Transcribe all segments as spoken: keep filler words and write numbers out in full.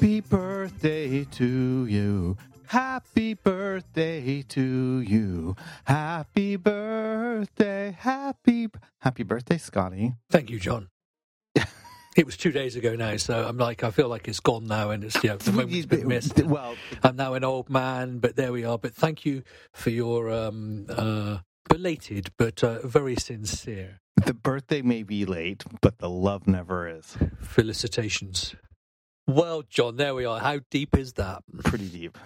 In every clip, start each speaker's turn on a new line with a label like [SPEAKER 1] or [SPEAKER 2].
[SPEAKER 1] Happy birthday to you. Happy birthday to you. Happy birthday. Happy happy birthday, Scotty.
[SPEAKER 2] Thank you, John. It was two days ago now, so I'm like, I feel like it's gone now, and it's, you know, the moment's been missed.
[SPEAKER 1] Well,
[SPEAKER 2] I'm now an old man, but there we are. But thank you for your um, uh, belated, but uh, very sincere.
[SPEAKER 1] The birthday may be late, but the love never is.
[SPEAKER 2] Felicitations. Well, John, there we are. How deep is that?
[SPEAKER 1] Pretty deep.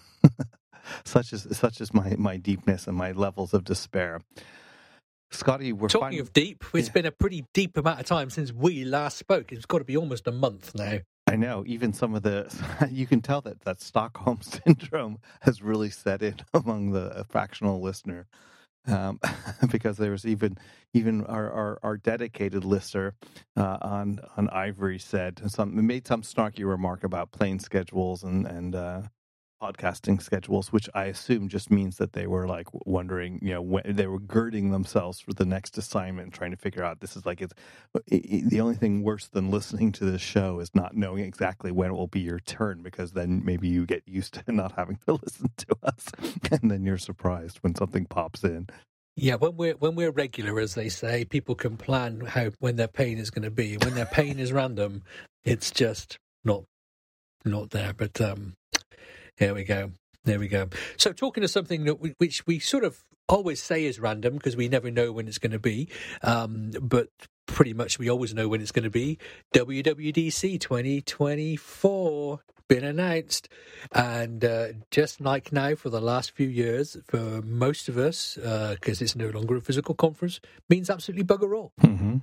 [SPEAKER 1] such is such is my, my deepness and my levels of despair. Scotty, we're
[SPEAKER 2] talking
[SPEAKER 1] fin-
[SPEAKER 2] of deep. It's
[SPEAKER 1] yeah.
[SPEAKER 2] been a pretty deep amount of time since we last spoke. It's got to be almost a month now.
[SPEAKER 1] I know. Even some of the, you can tell that that Stockholm syndrome has really set in among the fractional listener, um, because there was even even our our, our dedicated listener uh, on on Ivory said some made some snarky remark about plane schedules and and. Uh, podcasting schedules, which I assume just means that they were like wondering, you know, when they were girding themselves for the next assignment, trying to figure out this is like it's it, it, the only thing worse than listening to this show is not knowing exactly when it will be your turn, because then maybe you get used to not having to listen to us, and then you're surprised when something pops in.
[SPEAKER 2] Yeah, when we're when we're regular, as they say, people can plan how when their pain is going to be. When their pain is random, it's just not not there. But um. There we go. There we go. So talking to something that we, which we sort of always say is random because we never know when it's going to be, um, but pretty much we always know when it's going to be. W W D C twenty twenty-four been announced, and uh, just like now for the last few years, for most of us, because uh, it's no longer a physical conference, means absolutely bugger all.
[SPEAKER 1] Mm-hmm.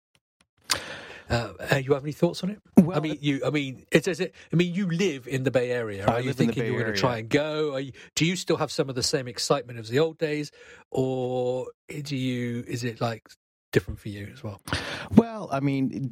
[SPEAKER 2] Uh, uh, you have any thoughts on it?
[SPEAKER 1] Well,
[SPEAKER 2] I mean, you. I mean, it's as it. I mean, you live in the Bay Area.
[SPEAKER 1] I
[SPEAKER 2] Are you
[SPEAKER 1] live in the
[SPEAKER 2] thinking
[SPEAKER 1] Bay
[SPEAKER 2] you're going to try
[SPEAKER 1] Area.
[SPEAKER 2] and go? Are you, do you still have some of the same excitement as the old days, or do you? Is it like different for you as well?
[SPEAKER 1] Well, I mean,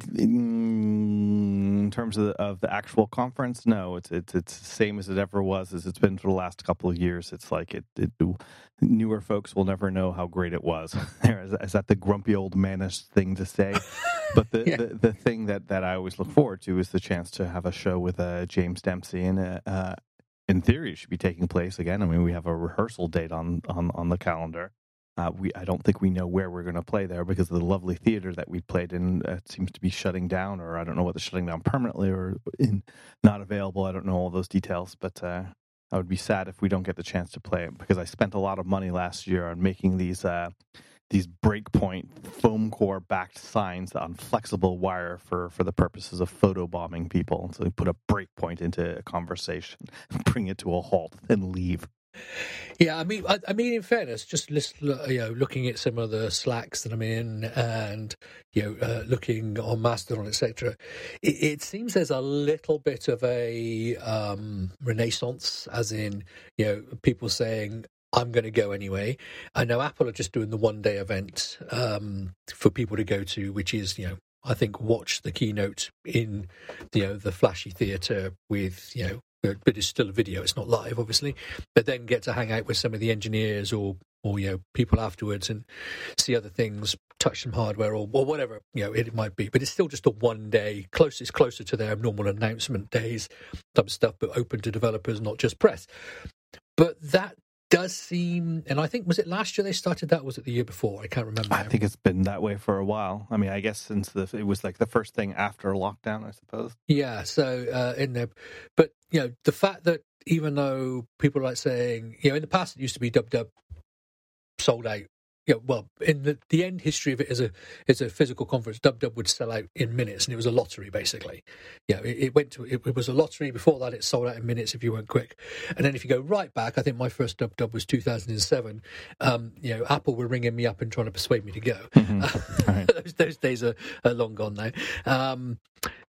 [SPEAKER 1] in terms of the, of the actual conference, no, it's it's it's the same as it ever was, as it's been for the last couple of years. It's like it, it newer folks will never know how great it was. is, is that the grumpy old manish thing to say? But the,
[SPEAKER 2] Yeah.
[SPEAKER 1] the, the thing that, that I always look forward to is the chance to have a show with uh, James Dempsey, and uh, uh, in theory, it should be taking place again. I mean, we have a rehearsal date on on, on the calendar. Uh, we I don't think we know where we're going to play there, because the lovely theater that we played in uh, seems to be shutting down, or I don't know whether shutting down permanently or in not available. I don't know all those details, but uh, I would be sad if we don't get the chance to play it, because I spent a lot of money last year on making these uh, these breakpoint foam core backed signs on flexible wire for, for the purposes of photobombing people. So we put a breakpoint into a conversation, bring it to a halt, and leave.
[SPEAKER 2] Yeah, I mean, I, I mean, in fairness, just list, you know, looking at some of the Slacks that I'm in, and you know, uh, looking on Mastodon, et cetera, it, it seems there's a little bit of a um, renaissance, as in, you know, people saying, I'm going to go anyway. I know Apple are just doing the one-day event um, for people to go to, which is, you know, I think watch the keynote in, you know, the flashy theatre with, you know, but it's still a video. It's not live, obviously. But then get to hang out with some of the engineers or, or you know, people afterwards and see other things, touch some hardware or, or whatever, you know, it might be. But it's still just a one-day, close. It's closer to their normal announcement days type of stuff, but open to developers, not just press. But that does seem, and I think, was it last year they started that, or was it the year before? I can't remember.
[SPEAKER 1] I think it's been that way for a while. I mean, I guess since the, it was like the first thing after lockdown, I suppose.
[SPEAKER 2] Yeah, so uh, in there, but you know, the fact that even though people are like saying, you know, in the past it used to be dub dub sold out. Yeah, you know, well, in the, the end history of it as a as a physical conference, Dub Dub would sell out in minutes, and it was a lottery basically. Yeah, it, it went to it, it was a lottery. Before that, it sold out in minutes if you weren't quick. And then if you go right back, I think my first Dub Dub was two thousand seven. Um, you know, Apple were ringing me up and trying to persuade me to go.
[SPEAKER 1] Mm-hmm. Right.
[SPEAKER 2] those, those days are, are long gone now. Um,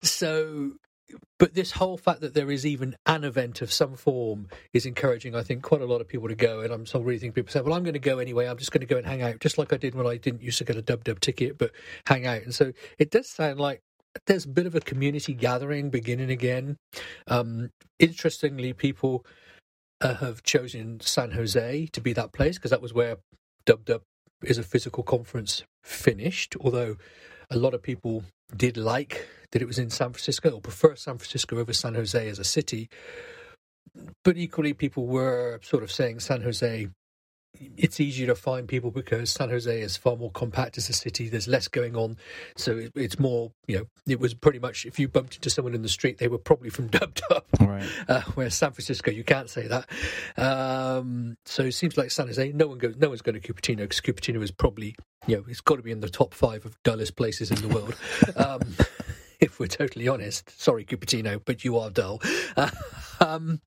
[SPEAKER 2] so. But this whole fact that there is even an event of some form is encouraging, I think, quite a lot of people to go. And I'm so really think people say, well, I'm going to go anyway. I'm just going to go and hang out, just like I did when I didn't used to get a Dub Dub ticket, but hang out. And so it does sound like there's a bit of a community gathering beginning again. Um, interestingly, people uh, have chosen San Jose to be that place because that was where Dub Dub is a physical conference finished, although a lot of people did like that it was in San Francisco, or prefer San Francisco over San Jose as a city. But equally, people were sort of saying San Jose, it's easier to find people because San Jose is far more compact as a city. There's less going on. So it, it's more, you know, it was pretty much, if you bumped into someone in the street, they were probably from Dub Dub.
[SPEAKER 1] Right.
[SPEAKER 2] Uh, whereas San Francisco, you can't say that. Um, so it seems like San Jose, no one goes, no one's going to Cupertino, because Cupertino is probably, you know, it's got to be in the top five of dullest places in the world. Um, if we're totally honest. Sorry, Cupertino, but you are dull. Uh, um,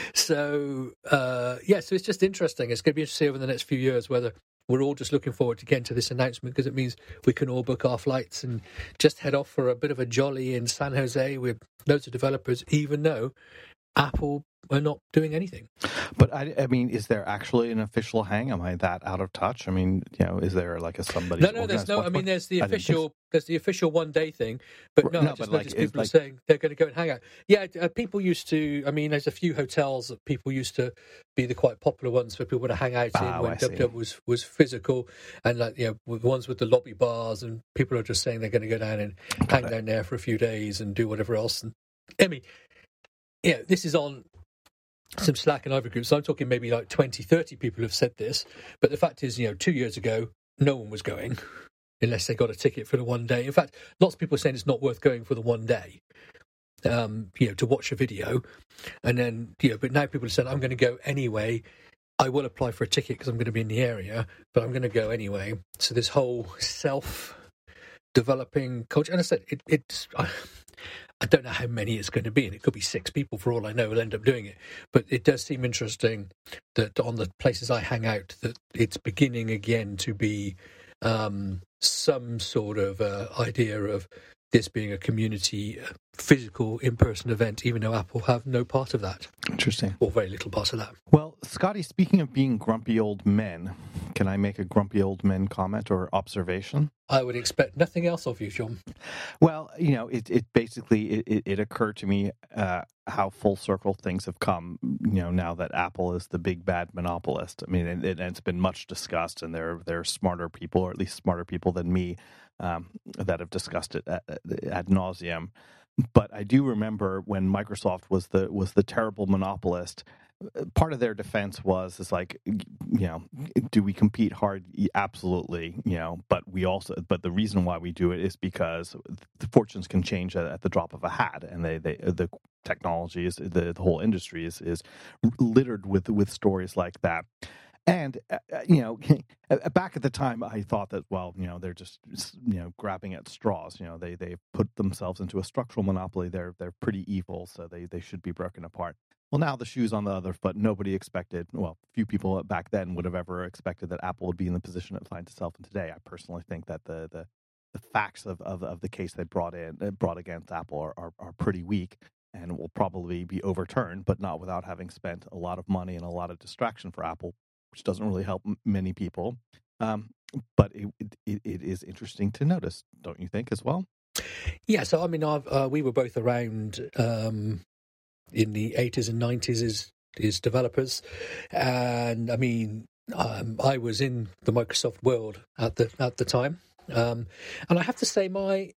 [SPEAKER 2] so, uh, yeah, so it's just interesting. It's going to be interesting over the next few years whether we're all just looking forward to getting to this announcement, because it means we can all book our flights and just head off for a bit of a jolly in San Jose with loads of developers, even though Apple are not doing anything.
[SPEAKER 1] But I, I mean, is there actually an official hang? Am I that out of touch? I mean, you know, is there like a somebody?
[SPEAKER 2] No, no, there's no. I mean, there's the official, there's the official one day thing, but no,
[SPEAKER 1] no
[SPEAKER 2] I just
[SPEAKER 1] but like,
[SPEAKER 2] noticed people
[SPEAKER 1] like,
[SPEAKER 2] are saying they're going to go and hang out. Yeah, uh, people used to. I mean, there's a few hotels that people used to be the quite popular ones for people to hang out in
[SPEAKER 1] oh,
[SPEAKER 2] when Dub Dub was was physical, and like you know, with ones with the lobby bars, and people are just saying they're going to go down and hang down there for a few days and do whatever else. And I mean, yeah, this is on some Slack and Ivory groups. So I'm talking maybe like twenty, thirty people have said this. But the fact is, you know, two years ago, no one was going unless they got a ticket for the one day. In fact, lots of people are saying it's not worth going for the one day, um, you know, to watch a video. And then, you know, but now people are saying, I'm going to go anyway. I will apply for a ticket because I'm going to be in the area, but I'm going to go anyway. So this whole self-developing culture, and I said, it, it's... I, I don't know how many it's going to be, and it could be six people for all I know will end up doing it. But it does seem interesting that on the places I hang out, that it's beginning again to be um, some sort of uh, idea of this being a community, uh, physical, in-person event, even though Apple have no part of that.
[SPEAKER 1] Interesting.
[SPEAKER 2] Or very little part of that.
[SPEAKER 1] Well, Scotty, speaking of being grumpy old men, can I make a grumpy old men comment or observation?
[SPEAKER 2] I would expect nothing else of you, Sean.
[SPEAKER 1] Well, you know, it, it basically, it, it occurred to me uh, how full circle things have come, you know, now that Apple is the big bad monopolist. I mean, and, and it's been much discussed, and there, there are smarter people, or at least smarter people than me, um, that have discussed it ad, ad nauseum. But I do remember when Microsoft was the was the terrible monopolist. Part of their defense was is like, you know, do we compete hard? Absolutely, you know, but we also, but the reason why we do it is because the fortunes can change at, at the drop of a hat, and they, they the technology is the, the whole industry is is littered with with stories like that. And, uh, you know, back at the time, I thought that, well, you know, they're just, you know, grabbing at straws. You know, they they put themselves into a structural monopoly. They're they're pretty evil, so they, they should be broken apart. Well, now the shoe's on the other foot. Nobody expected, well, few people back then would have ever expected that Apple would be in the position it finds itself in today. I personally think that the the, the facts of, of, of the case they brought in brought against Apple are, are, are pretty weak, and will probably be overturned, but not without having spent a lot of money and a lot of distraction for Apple, which doesn't really help m- many people. Um, but it, it it is interesting to notice, don't you think, as well?
[SPEAKER 2] Yeah, so I mean, I've, uh, we were both around um, in the eighties and nineties as, as developers. And I mean, um, I was in the Microsoft world at the at the time. Um, and I have to say, my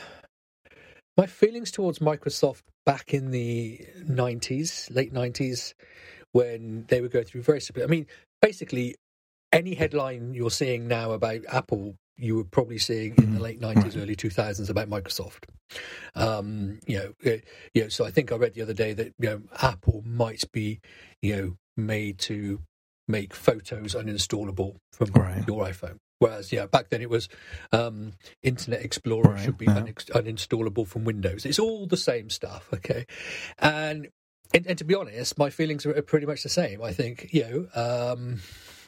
[SPEAKER 2] my feelings towards Microsoft back in the nineties, late nineties, when they were going through very simple, I mean, basically, any headline you're seeing now about Apple, you were probably seeing in the late nineties, early two thousands about Microsoft. Um, you know, uh, you know. So I think I read the other day that you know Apple might be, you know, made to make photos uninstallable from
[SPEAKER 1] right.
[SPEAKER 2] your iPhone. Whereas, yeah, back then it was um, Internet Explorer
[SPEAKER 1] right.
[SPEAKER 2] should be
[SPEAKER 1] yeah.
[SPEAKER 2] un- uninstallable from Windows. It's all the same stuff, okay? And And, and to be honest, my feelings are pretty much the same. I think, you know, um,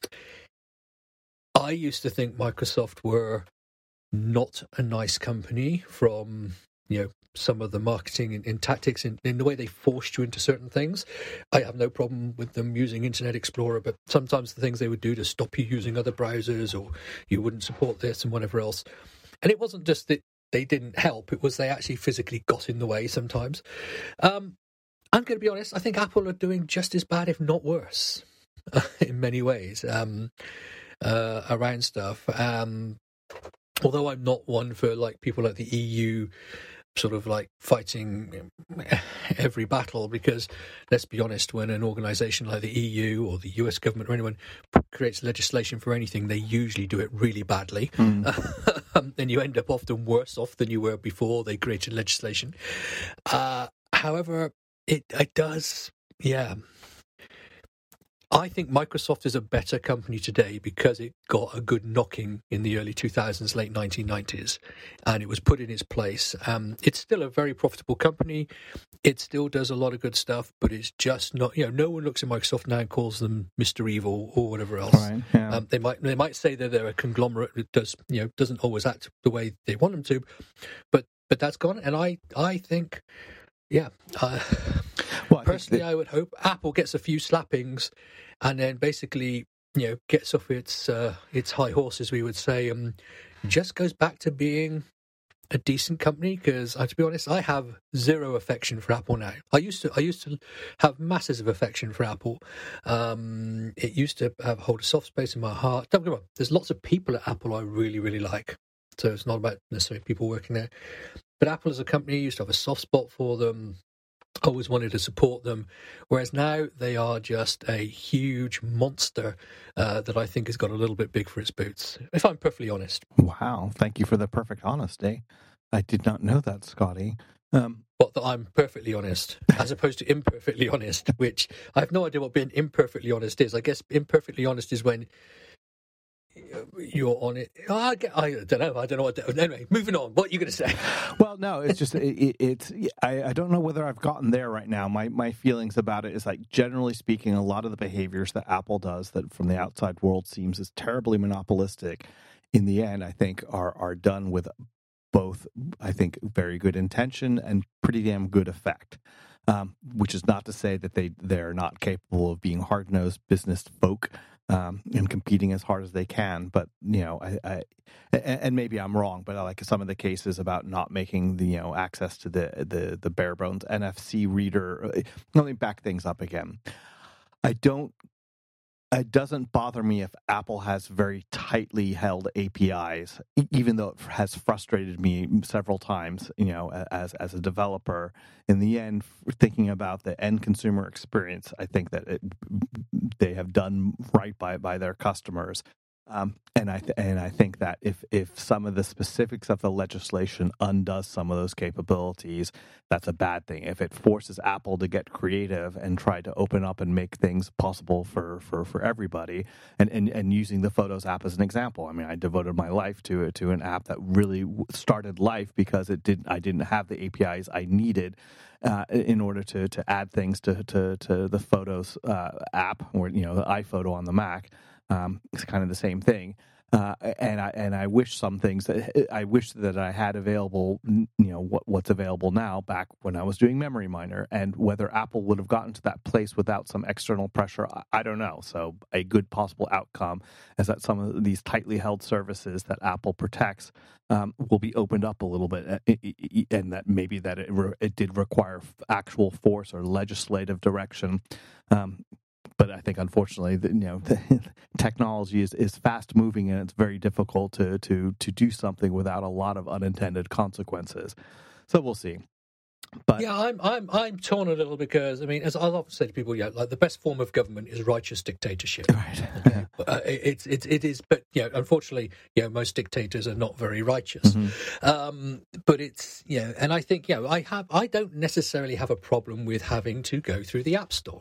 [SPEAKER 2] I used to think Microsoft were not a nice company from, you know, some of the marketing and, and tactics in, in the way they forced you into certain things. I have no problem with them using Internet Explorer, but sometimes the things they would do to stop you using other browsers, or you wouldn't support this and whatever else. And it wasn't just that they didn't help, it was they actually physically got in the way sometimes. Um, I'm going to be honest, I think Apple are doing just as bad, if not worse, in many ways, um, uh, around stuff. Um, although I'm not one for like people like the E U sort of like fighting every battle, because let's be honest, when an organization like the E U or the U S government or anyone creates legislation for anything, they usually do it really badly. Mm. And you end up often worse off than you were before they created legislation. Uh, however, it, it does, yeah. I think Microsoft is a better company today because it got a good knocking in the early two thousands, late nineteen nineties, and it was put in its place. Um, it's still a very profitable company. It still does a lot of good stuff, but it's just not, you know, no one looks at Microsoft now and calls them Mister Evil or whatever else.
[SPEAKER 1] Right, yeah.
[SPEAKER 2] um, they might they might say that they're a conglomerate that does, you know, doesn't always act the way they want them to, but but that's gone. And I, I think, yeah, uh, well, I personally, that... I would hope Apple gets a few slappings and then basically, you know, gets off its uh, its high horse, as we would say, and just goes back to being a decent company. Because, uh, to be honest, I have zero affection for Apple now. I used to I used to have masses of affection for Apple. Um, it used to have hold a soft space in my heart. Don't get me wrong, there's lots of people at Apple I really really like, so it's not about necessarily people working there. But Apple as a company, used to have a soft spot for them. Always wanted to support them, whereas now they are just a huge monster uh, that I think has got a little bit big for its boots, if I'm perfectly honest.
[SPEAKER 1] Wow, thank you for the perfect honesty. I did not know that, Scotty. Um,
[SPEAKER 2] but that I'm perfectly honest, as opposed to imperfectly honest, which I have no idea what being imperfectly honest is. I guess imperfectly honest is when you're on it. I, I don't know. I don't know what. To, anyway, moving on. What are you going to say?
[SPEAKER 1] Well, no, it's just it, it, it's. I, I don't know whether I've gotten there right now. My my feelings about it is like, generally speaking, a lot of the behaviors that Apple does that from the outside world seems is terribly monopolistic. In the end, I think are are done with both, I think, very good intention and pretty damn good effect. Um, which is not to say that they they're not capable of being hard-nosed business folk. Um, and competing as hard as they can, but you know, I, I and maybe I'm wrong, but I like some of the cases about not making the you know access to the the the bare bones N F C reader. Let me back things up again. I don't. It doesn't bother me if Apple has very tightly held A P Is, even though it has frustrated me several times, you know, as as a developer. In the end, thinking about the end consumer experience, I think that it, they have done right by by their customers. Um, and I th- and I think that if if some of the specifics of the legislation undoes some of those capabilities, that's a bad thing. If it forces Apple to get creative and try to open up and make things possible for, for, for everybody, and, and, and using the Photos app as an example, I mean, I devoted my life to it, to an app that really started life because it did I didn't have the A P Is I needed uh, in order to to add things to to, to the Photos uh, app, or you know, the iPhoto on the Mac. Um, it's kind of the same thing, uh, and I and I wish some things that I wish that I had available. You know what what's available now back when I was doing Memory Miner, and whether Apple would have gotten to that place without some external pressure, I, I don't know. So a good possible outcome is that some of these tightly held services that Apple protects um, will be opened up a little bit, and that maybe that it, re- it did require actual force or legislative direction. Um, But I think, unfortunately, the, you know, the technology is, is fast moving, and it's very difficult to, to to do something without a lot of unintended consequences. So we'll see. But
[SPEAKER 2] yeah, I'm I'm I'm torn a little because I mean, as I've often said to people, yeah, like the best form of government is righteous dictatorship.
[SPEAKER 1] Right.
[SPEAKER 2] Okay? uh, it's it's it is, but you know, unfortunately, you know, most dictators are not very righteous. Mm-hmm. Um, but it's you know, and I think you know, I have I don't necessarily have a problem with having to go through the App Store.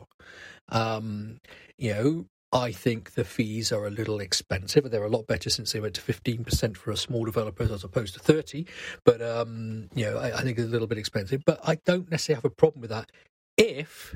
[SPEAKER 2] Um, you know, I think the fees are a little expensive. They're a lot better since they went to fifteen percent for a small developer as opposed to thirty. But, um, you know, I, I think it's a little bit expensive. But I don't necessarily have a problem with that if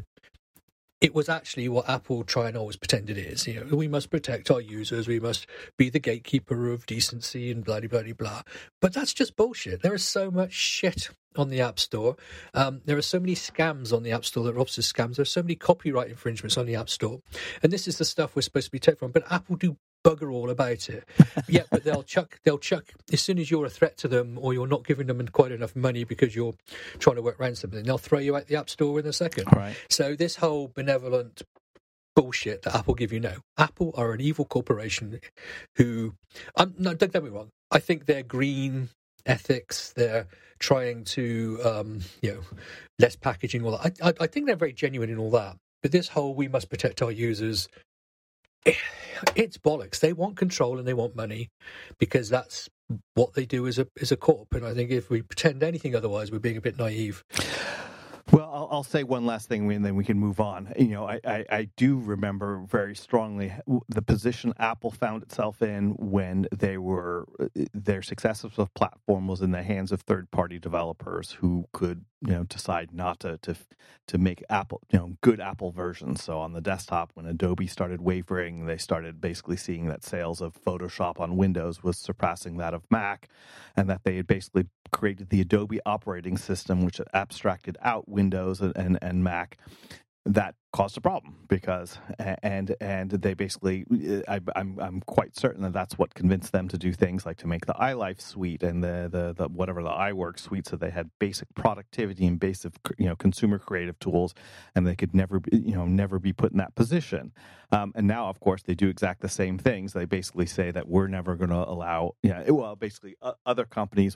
[SPEAKER 2] it was actually what Apple try and always pretend it is. You know, we must protect our users. We must be the gatekeeper of decency and blah, blah, blah, blah. But that's just bullshit. There is so much shit on the App Store. Um, there are so many scams on the App Store that are obviously scams. There are so many copyright infringements on the App Store. And this is the stuff we're supposed to be taken from. But Apple do bugger all about it. Yeah, but they'll chuck, they'll chuck, as soon as you're a threat to them or you're not giving them quite enough money because you're trying to work around something, they'll throw you out the App Store in a second.
[SPEAKER 1] Right.
[SPEAKER 2] So this whole benevolent bullshit that Apple give you now. Apple are an evil corporation who, I'm, no, don't get me wrong, I think their green ethics, they're trying to, um, you know, less packaging, all that. I, I, I think they're very genuine in all that. But this whole we must protect our users, it's bollocks. They want control and they want money because that's what they do as a as a corp. And I think if we pretend anything otherwise, we're being a bit naive.
[SPEAKER 1] Well, I'll, I'll say one last thing, and then we can move on. You know, I, I, I do remember very strongly the position Apple found itself in when they were their success of the platform was in the hands of third-party developers who could, you know, decide not to to to make Apple, you know, good Apple versions. So on the desktop, when Adobe started wavering, they started basically seeing that sales of Photoshop on Windows was surpassing that of Mac, and that they had basically created the Adobe operating system, which abstracted out Windows and, and, and Mac. That caused a problem because, and and they basically, I, I'm I'm quite certain that that's what convinced them to do things like to make the iLife suite and the the, the whatever the iWork suite, so they had basic productivity and basic, you know, consumer creative tools, and they could never be, you know never be put in that position. Um, and now, of course, they do exact the same things. They basically say that we're never going to allow, yeah, well, basically uh, other companies,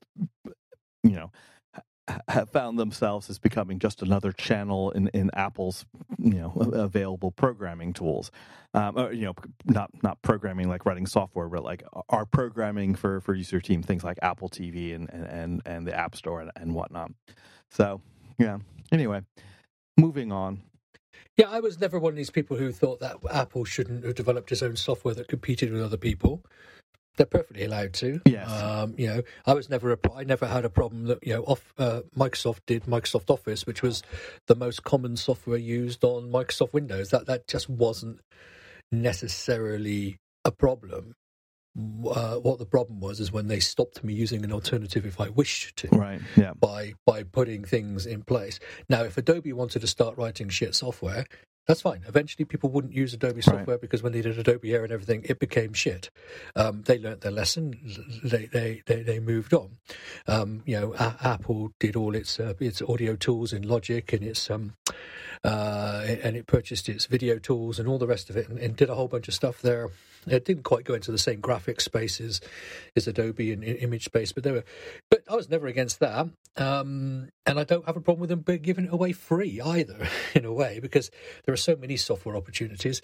[SPEAKER 1] you know, have found themselves as becoming just another channel in, in Apple's, you know, available programming tools. Um, or, you know, not not programming like writing software, but like our programming for, for user team, things like Apple T V and, and, and the App Store and, and whatnot. So, yeah. Anyway, moving on.
[SPEAKER 2] Yeah, I was never one of these people who thought that Apple shouldn't have developed its own software that competed with other people. They're perfectly allowed to.
[SPEAKER 1] Yes.
[SPEAKER 2] Um, you know, I was never a, I never had a problem that, you know, off, uh, Microsoft did Microsoft Office, which was the most common software used on Microsoft Windows. That that just wasn't necessarily a problem. Uh, what the problem was is when they stopped me using an alternative if I wished to.
[SPEAKER 1] Right. Yeah.
[SPEAKER 2] By by putting things in place. Now, if Adobe wanted to start writing shit software, that's fine. Eventually, people wouldn't use Adobe software right. because when they did Adobe Air and everything, it became shit. Um, they learnt their lesson. They they they, they moved on. Um, you know, a- Apple did all its uh, its audio tools in Logic and its um, uh, and it purchased its video tools and all the rest of it, and, and did a whole bunch of stuff there. It didn't quite go into the same graphic space as, as Adobe and image space, but they were. But I was never against that, um, and I don't have a problem with them giving it away free either, in a way, because there are so many software opportunities.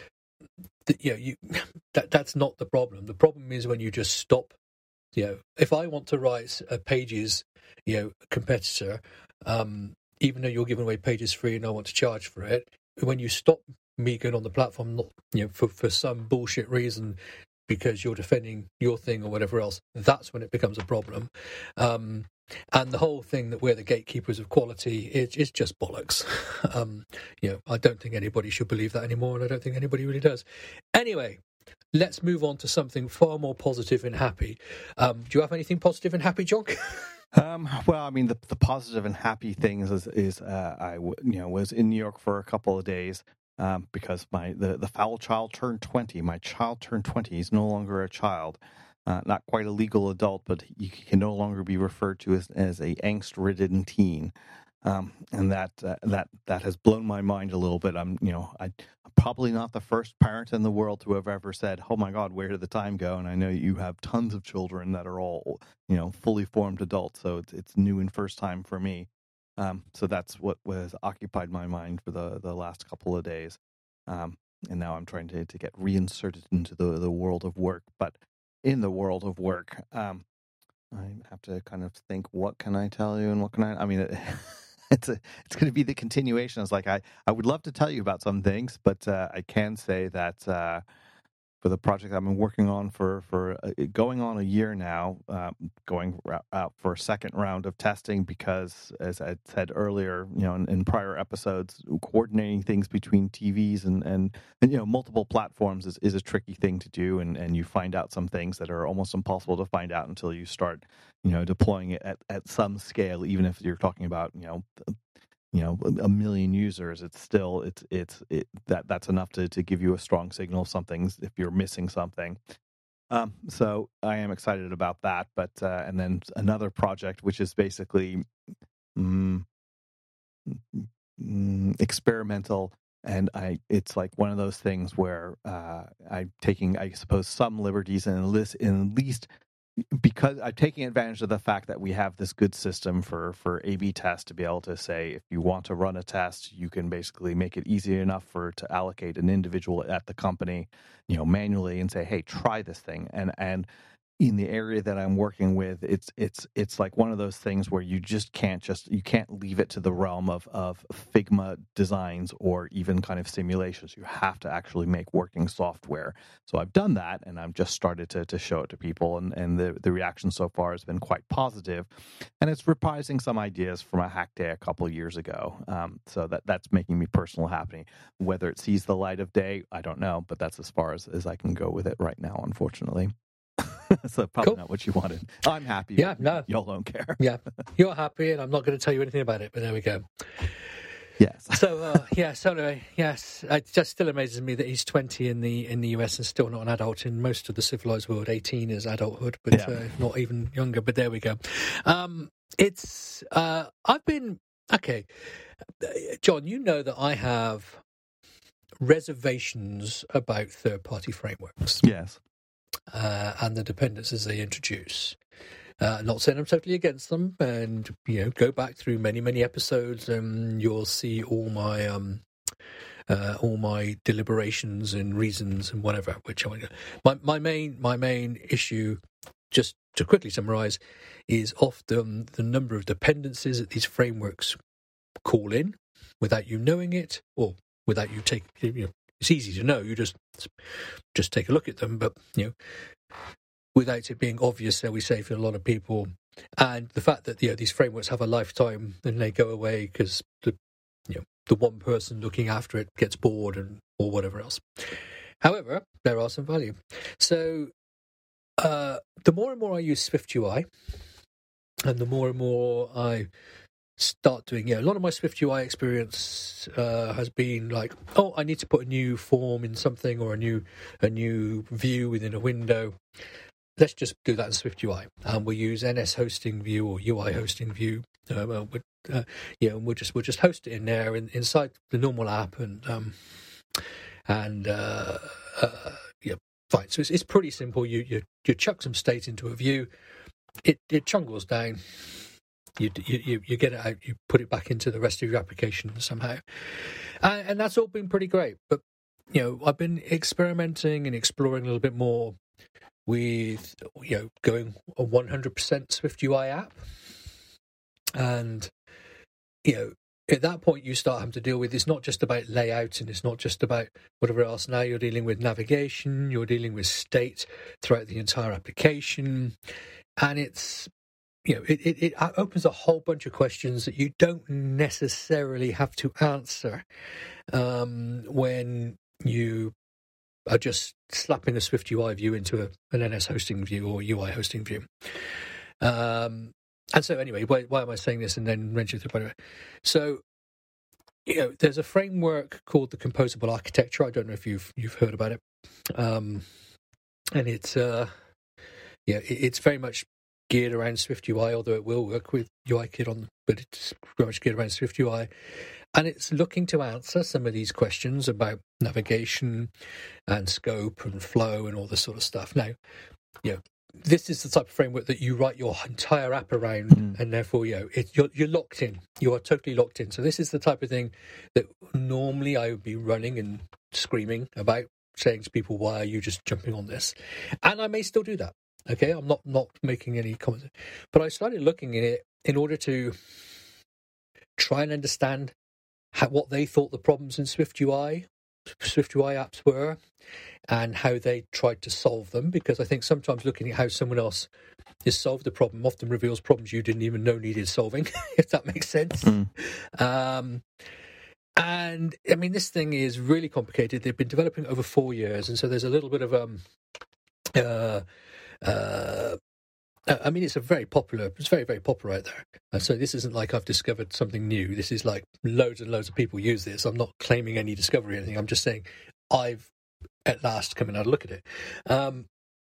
[SPEAKER 2] That, you know, you that that's not the problem. The problem is when you just stop. You know, if I want to write a Pages, you know, competitor, um, even though you're giving away Pages free and I want to charge for it, when you stop me going on the platform, not, you know, for, for some bullshit reason, because you're defending your thing or whatever else, that's when it becomes a problem. Um, and the whole thing that we're the gatekeepers of quality is, is just bollocks. um, you know, I don't think anybody should believe that anymore, and I don't think anybody really does. Anyway, let's move on to something far more positive and happy. Um, do you have anything positive and happy, John?
[SPEAKER 1] Um, well, I mean, the, the positive and happy things is, is uh, I w- you know was in New York for a couple of days. Um, because my the, the foul child turned twenty. My child turned twenty. He's no longer a child, uh, not quite a legal adult, but he can no longer be referred to as, as a angst-ridden teen, um, and that uh, that that has blown my mind a little bit. I'm you know I, I'm probably not the first parent in the world to have ever said, "Oh my God, where did the time go?" And I know you have tons of children that are all you know fully formed adults, so it's it's new and first time for me. Um, so that's what was occupied my mind for the, the last couple of days. Um, and now I'm trying to, to get reinserted into the, the world of work. But in the world of work, um, I have to kind of think, what can I tell you and what can I... I mean, it, it's a, it's going to be the continuation. It's like, I, I would love to tell you about some things, but uh, I can say that... Uh, for the project I've been working on for, for uh, going on a year now, uh, going out for a second round of testing because, as I said earlier, you know, in, in prior episodes, coordinating things between T Vs and, and, and you know, multiple platforms is, is a tricky thing to do, and, and you find out some things that are almost impossible to find out until you start, you know, deploying it at, at some scale, even if you're talking about, you know, you know, a million users, it's still, it's, it's, it, that, that's enough to, to give you a strong signal of something if you're missing something. Um, so I am excited about that, but, uh, and then another project, which is basically, mm, mm, experimental. And I, it's like one of those things where, uh, I'm taking, I suppose, some liberties and at least, and at least because I'm taking advantage of the fact that we have this good system for, for A B tests to be able to say, if you want to run a test, you can basically make it easy enough for to allocate an individual at the company, you know, manually and say, hey, try this thing. And, and in the area that I'm working with, it's it's it's like one of those things where you just can't just you can't leave it to the realm of of Figma designs or even kind of simulations. You have to actually make working software. So I've done that, and I've just started to to show it to people, and and the the reaction so far has been quite positive, and it's reprising some ideas from a hack day a couple of years ago. Um, so that that's making me personally happy. Whether it sees the light of day, I don't know, but that's as far as as I can go with it right now, unfortunately. So probably
[SPEAKER 2] Cool.
[SPEAKER 1] not what you wanted. I'm happy.
[SPEAKER 2] Yeah, no.
[SPEAKER 1] Y'all don't care.
[SPEAKER 2] Yeah, you're happy, and I'm not going to tell you anything about it, but there we go.
[SPEAKER 1] Yes.
[SPEAKER 2] So, uh, yeah, so anyway, yes, it just still amazes me that he's twenty in the in the U S and still not an adult. In most of the civilized world, eighteen is adulthood, but
[SPEAKER 1] Yeah.
[SPEAKER 2] uh, not even younger, but there we go. Um, it's, uh, I've been, okay, John, you know that I have reservations about third-party frameworks.
[SPEAKER 1] Yes.
[SPEAKER 2] Uh, and the dependencies they introduce. Uh, not saying I'm totally against them, and you know, go back through many, many episodes, and you'll see all my um, uh, all my deliberations and reasons and whatever. Which I my my main my main issue, just to quickly summarise, is often the number of dependencies that these frameworks call in without you knowing it, or without you take you know. It's easy to know. You just just take a look at them, but you know, without it being obvious, shall we say, for a lot of people, and the fact that you know these frameworks have a lifetime and they go away because the you know the one person looking after it gets bored and or whatever else. However, there are some value. So uh, the more and more I use SwiftUI, and the more and more I start doing, yeah, a lot of my SwiftUI experience uh, has been like, oh, I need to put a new form in something or a new a new view within a window. Let's just do that in SwiftUI, and we'll use N S hosting view or U I hosting view. Uh, well, uh, yeah, and we'll just we'll just host it in there in, inside the normal app, and um, and uh, uh, yeah, fine. So it's it's pretty simple. You you you chuck some state into a view, it it chungles down. You, you you get it out, you put it back into the rest of your application somehow, uh, and that's all been pretty great. But you know, I've been experimenting and exploring a little bit more with you know going a one hundred percent SwiftUI app, and you know at that point you start having to deal with, it's not just about layout and it's not just about whatever else. Now you're dealing with navigation, you're dealing with state throughout the entire application, and it's you know, it, it, it opens a whole bunch of questions that you don't necessarily have to answer um, when you are just slapping a SwiftUI view into a, an N S hosting view or U I hosting view. Um, and so anyway, why, why am I saying this and then wrenching through? By the way, so you know, there's a framework called the Composable Architecture. I don't know if you've you've heard about it, um, and it's uh, yeah, it, it's very much geared around SwiftUI, although it will work with UIKit on, but it's very much geared around SwiftUI. And it's looking to answer some of these questions about navigation and scope and flow and all this sort of stuff. Now, you know, this is the type of framework that you write your entire app around, mm. and therefore, you know, it, you're, you're locked in. You are totally locked in. So this is the type of thing that normally I would be running and screaming about, saying to people, why are you just jumping on this? And I may still do that. Okay, I'm not, not making any comments. But I started looking at it in order to try and understand how, what they thought the problems in SwiftUI, SwiftUI apps were, and how they tried to solve them. Because I think sometimes looking at how someone else has solved the problem often reveals problems you didn't even know needed solving, if that makes sense. Mm. Um, and, I mean, this thing is really complicated. They've been developing over four years, and so there's a little bit of... um. Uh, Uh, I mean, it's a very popular, it's very, very popular out there. And so this isn't like I've discovered something new. This is like loads and loads of people use this. I'm not claiming any discovery or anything. I'm just saying I've at last come and had a look at it. Um,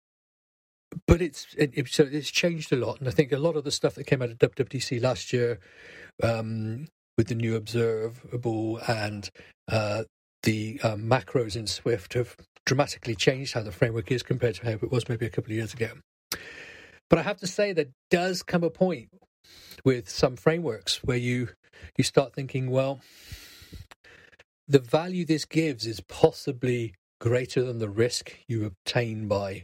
[SPEAKER 2] but it's, it, it, so it's changed a lot. And I think a lot of the stuff that came out of W W D C last year um, with the new observable and uh, the um, macros in Swift have dramatically changed how the framework is compared to how it was maybe a couple of years ago. But I have to say there does come a point with some frameworks where you you start thinking, well, the value this gives is possibly greater than the risk you obtain by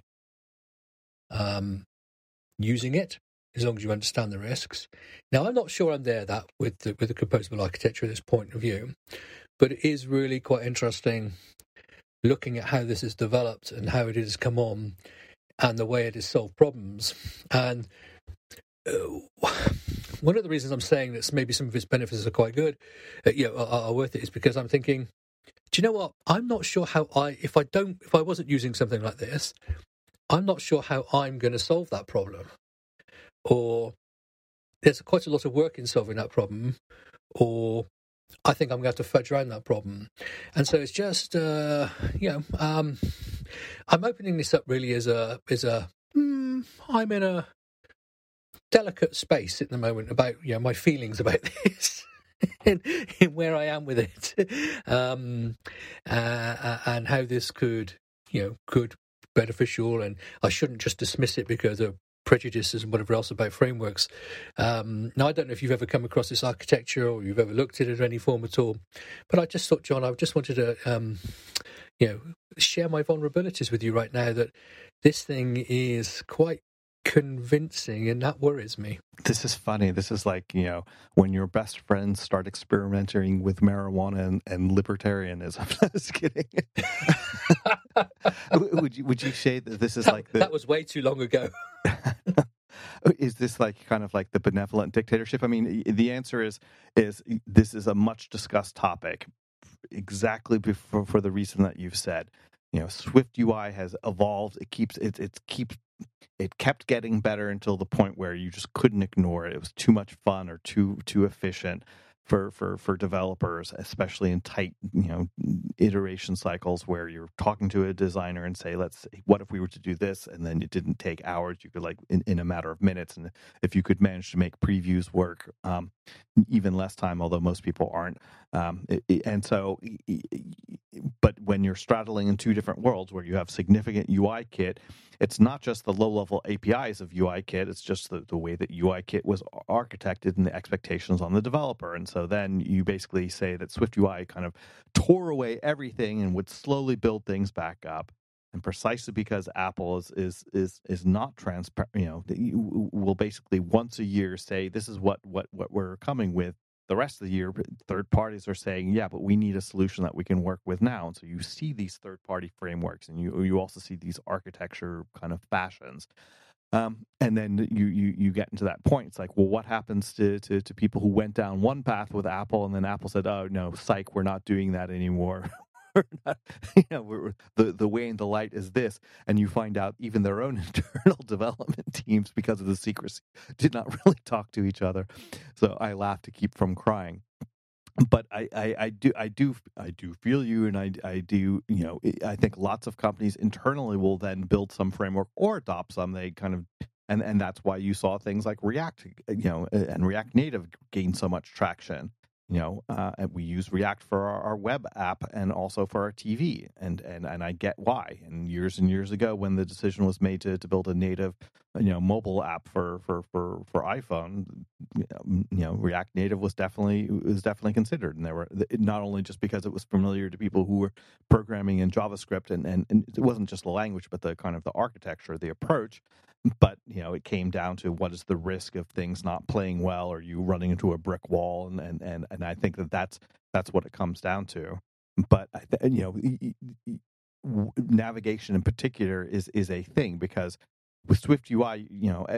[SPEAKER 2] um, using it, as long as you understand the risks. Now, I'm not sure I'm there that with the, with the composable architecture at this point of view, but it is really quite interesting looking at how this is developed and how it has come on and the way it has solved problems. And uh, one of the reasons I'm saying that maybe some of its benefits are quite good, uh, you know, are, are worth it, is because I'm thinking, do you know what? I'm not sure how I, if I don't, if I wasn't using something like this, I'm not sure how I'm going to solve that problem. Or there's quite a lot of work in solving that problem, or I think I'm going to have to fudge around that problem. And so it's just, uh, you know, um, I'm opening this up really as a, as a, mm, I'm in a delicate space at the moment about, you know, my feelings about this. In, in where I am with it, um, uh, and how this could, you know, could be beneficial, and I shouldn't just dismiss it because of prejudices and whatever else about frameworks. Um, now, I don't know if you've ever come across this architecture or you've ever looked at it in any form at all, but I just thought, John, I just wanted to, um, you know, share my vulnerabilities with you right now that this thing is quite convincing, and that worries me.
[SPEAKER 1] This is funny. This is like, you know, when your best friends start experimenting with marijuana and, and libertarianism. Just kidding. would you would you say that this is
[SPEAKER 2] that,
[SPEAKER 1] like the,
[SPEAKER 2] that was way too long ago?
[SPEAKER 1] Is this like kind of like the benevolent dictatorship? I mean, the answer is is this is a much discussed topic, exactly before, for the reason that you've said. You know, Swift U I has evolved. It keeps it it keeps it kept getting better until the point where you just couldn't ignore it. It was too much fun or too too efficient for, for, for developers, especially in tight, you know, iteration cycles where you're talking to a designer and say, let's, what if we were to do this? And then it didn't take hours. You could like in, in a matter of minutes. And if you could manage to make previews work, um, even less time, although most people aren't. Um, it, it, and so, but when you're straddling in two different worlds where you have significant U I kit, it's not just the low-level A P Is of U I kit, it's just the, the way that U I kit was architected and the expectations on the developer. And so then you basically say that Swift U I kind of tore away everything and would slowly build things back up. And precisely because Apple is is is is not transparent, you know, will basically once a year say, this is what, what, what we're coming with. The rest of the year, third parties are saying, yeah, but we need a solution that we can work with now. And so you see these third-party frameworks, and you you also see these architecture kind of fashions. Um, and then you, you you get into that point. It's like, well, what happens to, to, to people who went down one path with Apple, and then Apple said, oh, no, psych, we're not doing that anymore. We're not, you know, we're, the, the way and the light is this. And you find out even their own internal development teams, because of the secrecy, did not really talk to each other. So I laugh to keep from crying. But I, I, I do I do I do feel you, and I, I do you know I think lots of companies internally will then build some framework or adopt some. They kind of and, and that's why you saw things like React, you know, and React Native gain so much traction. You know, uh, and we use React for our, our web app and also for our T V, and, and and I get why. And years and years ago, when the decision was made to, to build a native, you know, mobile app for for, for, for iPhone, you know, React Native was definitely was definitely considered, and there were not only just because it was familiar to people who were programming in JavaScript, and, and, and it wasn't just the language, but the kind of the architecture, the approach. But, you know, it came down to what is the risk of things not playing well, or you running into a brick wall. And, and, and, and I think that that's, that's what it comes down to. But, I th- you know, navigation in particular is, is a thing, because with Swift U I, you know,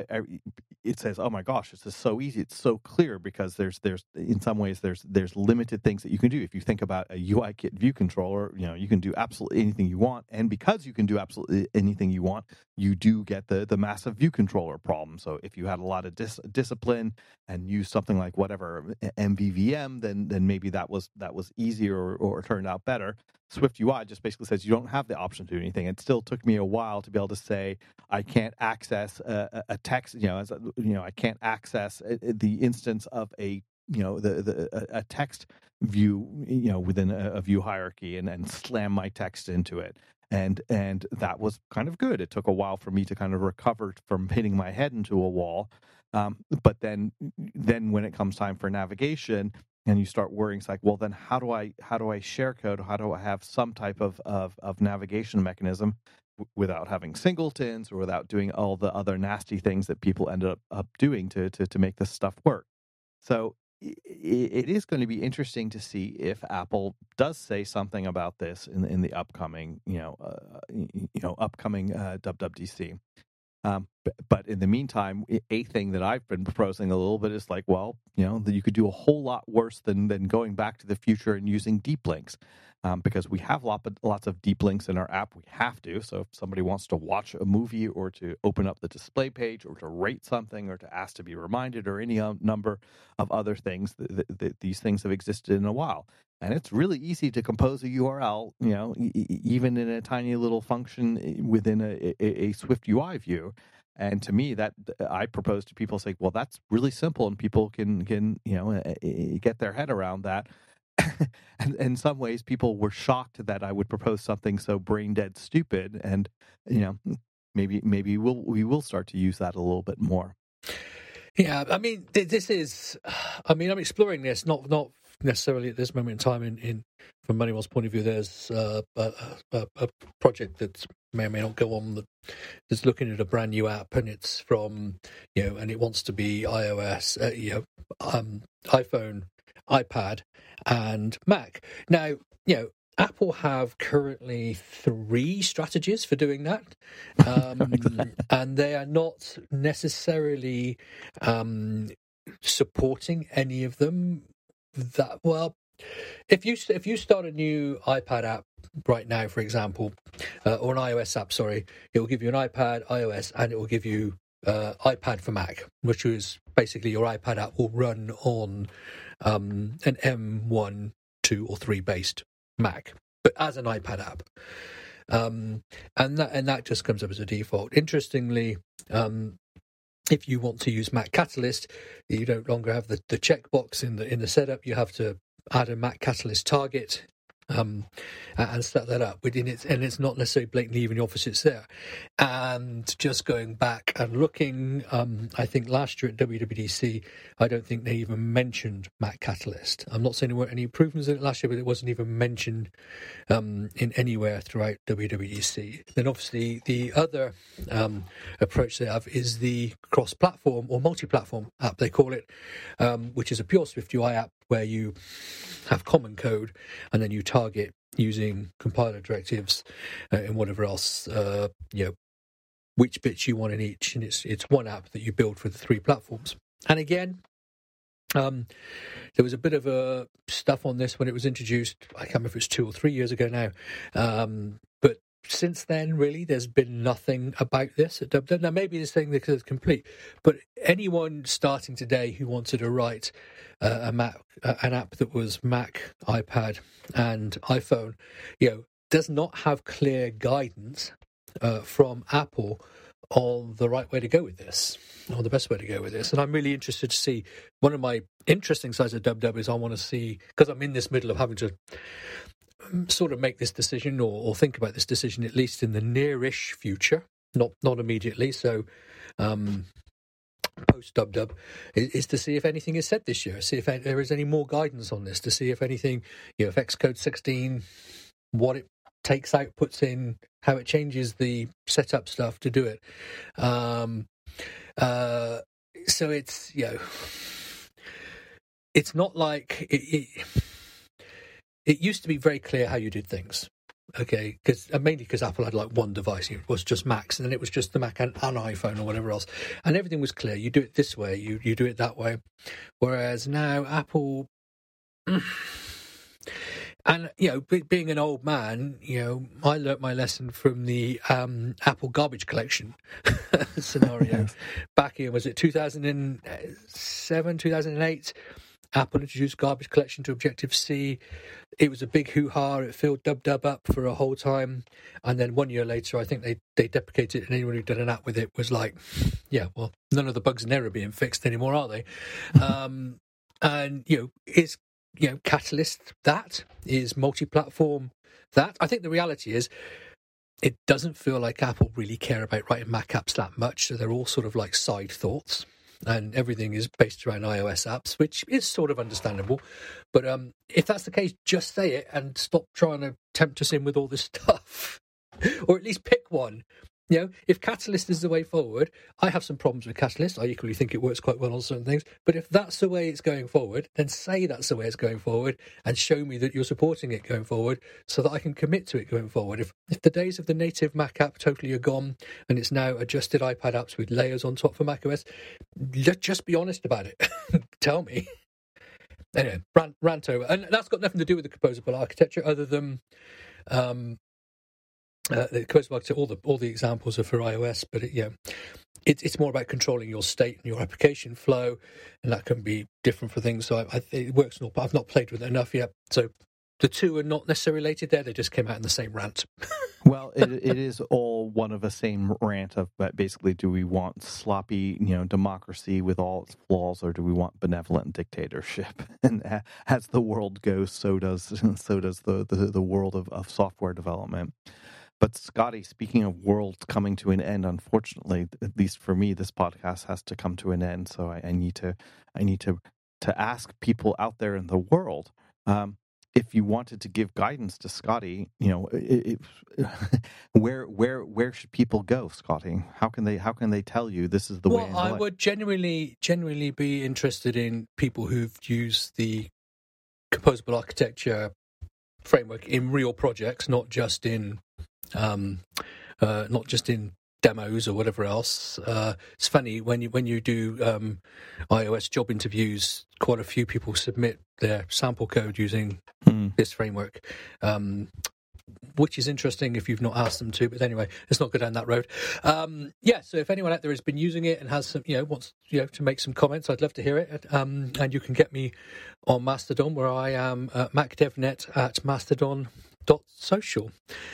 [SPEAKER 1] it says, "Oh my gosh, this is so easy. It's so clear," because there's there's in some ways there's there's limited things that you can do. If you think about a U I kit view controller, you know, you can do absolutely anything you want, and because you can do absolutely anything you want, you do get the the massive view controller problem. So if you had a lot of dis- discipline and used something like whatever M V V M, then then maybe that was that was easier or, or turned out better. Swift U I just basically says you don't have the option to do anything. It still took me a while to be able to say I can't access a, a text, you know, as a, you know, I can't access the instance of a, you know, the, the a text view, you know, within a, a view hierarchy, and, and slam my text into it. and and that was kind of good. It took a while for me to kind of recover from hitting my head into a wall, um, but then then when it comes time for navigation, and you start worrying, it's like, well, then how do I how do I share code? How do I have some type of of, of navigation mechanism w- without having singletons or without doing all the other nasty things that people ended up, up doing to, to to make this stuff work? So i- i- it is going to be interesting to see if Apple does say something about this in in the upcoming, you know, uh, y- y- you know, upcoming uh, W W D C. Um, but, but in the meantime, i- a thing that I've been proposing a little bit is like, well, you know, that you could do a whole lot worse than than going back to the future and using deep links, um, because we have lot, lots of deep links in our app. We have to. So if somebody wants to watch a movie or to open up the display page or to rate something or to ask to be reminded or any um, number of other things, th- th- th- these things have existed in a while. And it's really easy to compose a U R L, you know, e- e- even in a tiny little function within a, a, a Swift U I view. And to me, that I propose to people, say, well, that's really simple, and people can can you know uh, uh, get their head around that. And in some ways, people were shocked that I would propose something so brain dead stupid, and you know, maybe maybe we'll we will start to use that a little bit more.
[SPEAKER 2] Yeah, I mean, th- this is. I mean, I'm exploring this, not not necessarily at this moment in time. In, in from Moneywell's point of view, there's uh, a, a, a project that may or may not go on that is looking at a brand new app, and it's from you know, and it wants to be iOS, uh, you know, um, iPhone, iPad, and Mac. Now, you know, Apple have currently three strategies for doing that, um, and they are not necessarily um, supporting any of them. That well, if you if you start a new iPad app right now, for example, uh, or an iOS app, sorry, it will give you an iPad, iOS, and it will give you uh, iPad for Mac, which is basically your iPad app will run on um, an M one, two, or three based Mac, but as an iPad app, um, and that and that just comes up as a default. Interestingly, um, if you want to use Mac Catalyst, you don't longer have the, the checkbox in the in the setup. You have to add a Mac Catalyst target um, and set that up within it, and it's not necessarily blatantly even obvious it's there. And just going back and looking, um, I think last year at W W D C, I don't think they even mentioned Mac Catalyst. I'm not saying there weren't any improvements in it last year, but it wasn't even mentioned um, in anywhere throughout W W D C. Then obviously the other um, approach they have is the cross-platform or multi-platform app, they call it, um, which is a pure SwiftUI app where you have common code and then you target using compiler directives uh, and whatever else, uh, you know, which bits you want in each. And it's it's one app that you build for the three platforms. And again, um, there was a bit of a stuff on this when it was introduced. I can't remember if it's two or three years ago now. Um, but since then, really, there's been nothing about this at W W. Now, maybe this thing because it's complete, but anyone starting today who wanted to write uh, a Mac, uh, an app that was Mac, iPad, and iPhone, you know, does not have clear guidance uh, from Apple on the right way to go with this, or the best way to go with this. And I'm really interested to see. One of my interesting sides of W W is I want to see, because I'm in this middle of having to sort of make this decision or, or think about this decision at least in the nearish future, not not immediately. So um, post W W is, is to see if anything is said this year, see if there is any more guidance on this, to see if anything, you know, if Xcode sixteen, what it takes out, puts in, how it changes the setup stuff to do it. Um, uh, so it's, you know, it's not like it, it, it used to be very clear how you did things. Okay, because mainly because Apple had like one device, it was just Macs, and then it was just the Mac and, and iPhone or whatever else, and everything was clear. You do it this way, you you do it that way. Whereas now Apple, and you know, be, being an old man, you know, I learnt my lesson from the um, Apple garbage collection scenario back in, was it two thousand seven, two thousand eight? Apple introduced garbage collection to Objective-C. It was a big hoo-ha. It filled W W up for a whole time. And then one year later, I think they, they deprecated it, and anyone who did an app with it was like, yeah, well, none of the bugs in there are being fixed anymore, are they? um, and, you know, is, you know, Catalyst that? Is multi-platform that? I think the reality is it doesn't feel like Apple really care about writing Mac apps that much, so they're all sort of like side thoughts, and everything is based around iOS apps, which is sort of understandable. But um, if that's the case, just say it and stop trying to tempt us in with all this stuff, or at least pick one. You know, if Catalyst is the way forward, I have some problems with Catalyst. I equally think it works quite well on certain things. But if that's the way it's going forward, then say that's the way it's going forward and show me that you're supporting it going forward so that I can commit to it going forward. If, if the days of the native Mac app totally are gone and it's now adjusted iPad apps with layers on top for macOS, just be honest about it. Tell me. Anyway, rant, rant over. And that's got nothing to do with the composable architecture other than... Um, Uh, it goes back to all the all the examples are for iOS, but it, yeah, it, it's more about controlling your state and your application flow, and that can be different for things. So I, I, it works, not, but I've not played with it enough yet. So the two are not necessarily related there; they just came out in the same rant.
[SPEAKER 1] Well, it it is all one of the same rant of, but basically, do we want sloppy, you know, democracy with all its flaws, or do we want benevolent dictatorship? And as the world goes, so does so does the the, the world of, of software development. But Scotty, speaking of worlds coming to an end, unfortunately, at least for me, this podcast has to come to an end. So I, I need to, I need to, to ask people out there in the world, um, if you wanted to give guidance to Scotty, you know, it, it, where, where, where should people go, Scotty? How can they, how can they tell you this is the
[SPEAKER 2] well,
[SPEAKER 1] way?
[SPEAKER 2] Well, I would genuinely, genuinely be interested in people who've used the composable architecture framework in real projects, not just in. Um, uh, not just in demos or whatever else. Uh, it's funny when you when you do um, iOS job interviews, quite a few people submit their sample code using mm. this framework, um, which is interesting if you've not asked them to. But anyway, let's not go down that road. Um, yeah, so if anyone out there has been using it and has some, you know, wants you know to make some comments, I'd love to hear it. Um, and you can get me on Mastodon, where I am at MacDevNet at Mastodon. Dot social,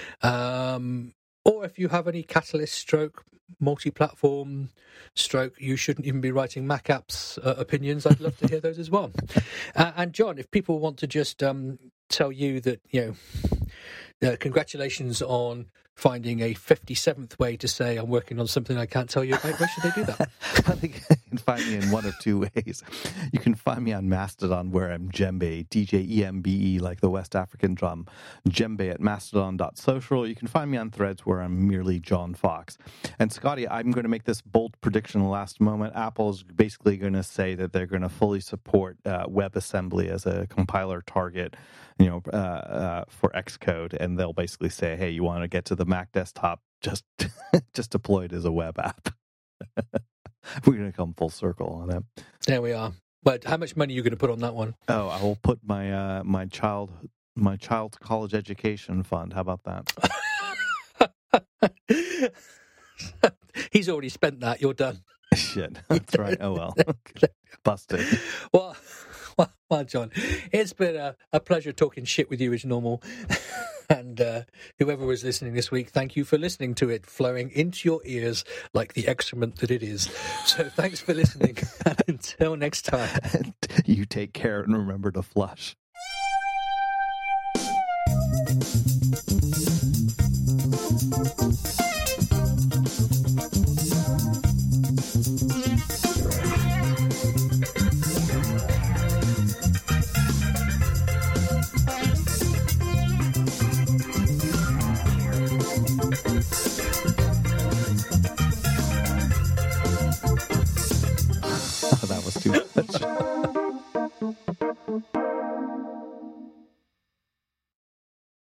[SPEAKER 2] um, or if you have any Catalyst stroke multi-platform stroke you shouldn't even be writing Mac apps uh, opinions, I'd love to hear those as well. Uh, and John, if people want to just um, tell you that, you know, uh, congratulations on finding a fifty-seventh way to say I'm working on something I can't tell you about, where should they do that?
[SPEAKER 1] I think you can find me in one of two ways. You can find me on Mastodon, where I'm Djembe, D J E M B E, like the West African drum, Djembe at mastodon dot social. You can find me on Threads, where I'm merely John Fox. And Scotty, I'm going to make this bold prediction in the last moment. Apple's basically going to say that they're going to fully support uh, WebAssembly as a compiler target, you know, uh, uh, for Xcode, and they'll basically say, hey, you want to get to the Mac desktop, just just deploy it as a web app. We're going to come full circle on it.
[SPEAKER 2] There we are. But how much money are you going to put on that one?
[SPEAKER 1] Oh, I will put my uh, my child my child's college education fund. How about
[SPEAKER 2] that? He's already spent that. You're done.
[SPEAKER 1] Shit. That's right. Oh well. Busted.
[SPEAKER 2] Well, well, well, John, it's been a, a pleasure talking shit with you as normal. And uh, whoever was listening this week, thank you for listening to it flowing into your ears like the excrement that it is. So thanks for listening. And until next time.
[SPEAKER 1] You take care and remember to flush.